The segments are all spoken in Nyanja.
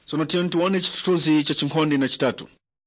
Sono tione chitutuzi cha chinkhonde na chitatu.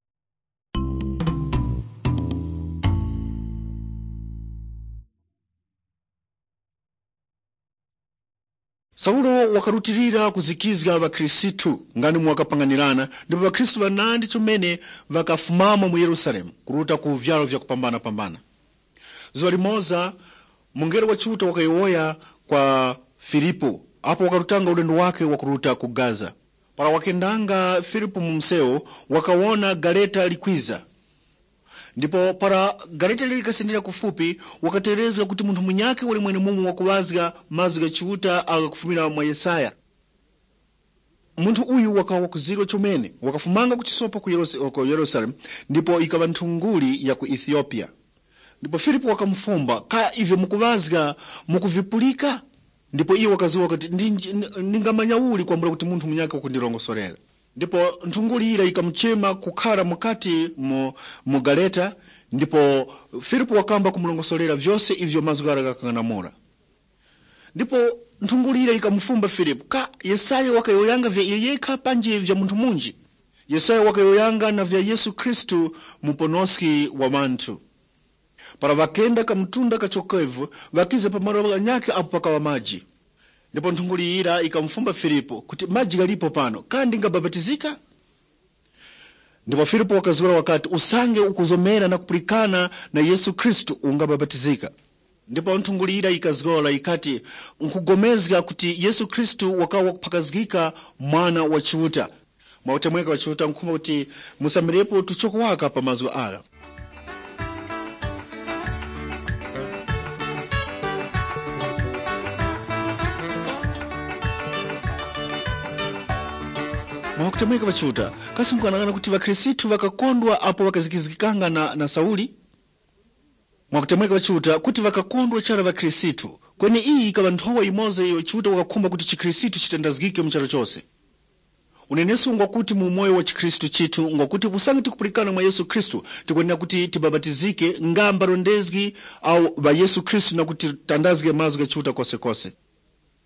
Saulo wakarutirira kuzikizga Vakristu ngani mwakapanganirana, ndipo Vakristu vanandi chumene vakafumama mu Yerusalemu kuruta ku vyalo vya kupambana. Zuwa limoza mungelo wa chuta wakayoya kwa Filipo, apo wakarutanga ulendo wake wakuruta ku Gaza. Para wakendanga Filipo mumseo wakawona galeta likwiza. Ndipo para galeta likasindira kufupi wakatereza kuti munthu munyake wali mwene mumu wakuwazga mazga chiuta akakufumira mwa Yesaya. Munthu uyu wakawa kuzirwa chomene wakafumanga kuchisopa ku Yerusalemu, ndipo ikaba nthunguli ya ku Ethiopia. Ndipo Filipo wakamfumba, ka ivyo mukuvazga mukuvipulika? Ndipo iyo wakazuwa kuti ndingamanya uli kwambula kuti munthu munyake wakundirongosorera. Ndipo nthunguli ira ikamchema kukhala mukati mu galeta, ndipo Filipo wakamba kumulongosolera vyose ivyo mazgu arakang'anamura. Ndipo nthunguli ira ikamfumba Filipo, ka Yesaya wakayoyanga vya yeyeka panje vya munthu munji. Yesaya wakayoyanga na vya Yesu Kristu muponoski wa mantu. Para vakenda kamtunda kachokevu vakize pamaro nyake apo pakawa maji. Ndipo nthunguli ira ikamfumba Filipo kuti maji galipo pano, kandi ngababatizika? Ndipo Filipo wakazura wakati usange ukuzomera na kupulikana na Yesu Kristu ungababatizika. Ndipo nthunguli ira ikazgola ikati nkugomezga kuti Yesu Kristu wakawa pakazgika mwana wa chiuta. Mautemweka wa chiuta nkumba kuti musamirepo tuchoko waka pa mazwa ala. Mwakutemweka wachuta, kasi mkuanangana kuti Vakristu vakakondwa apo vakazikizikanga na Sauli? Mwakutemweka wachuta, kuti vakakondwa chara Vakristu, kwenye iyi ikaba nthowa imoza iyo chuta wakakumba kuti Chikristu chitendazgike mchara chose. Unenesu ngwakuti mu moyo wa Chikristu chitu, ngwakuti usange tikupulikana mwa Yesu Kristu, tikwenye kuti tibabatizike ngamba rondezgi au ba Yesu Kristu na kuti tandazge mazga chuta kose kose.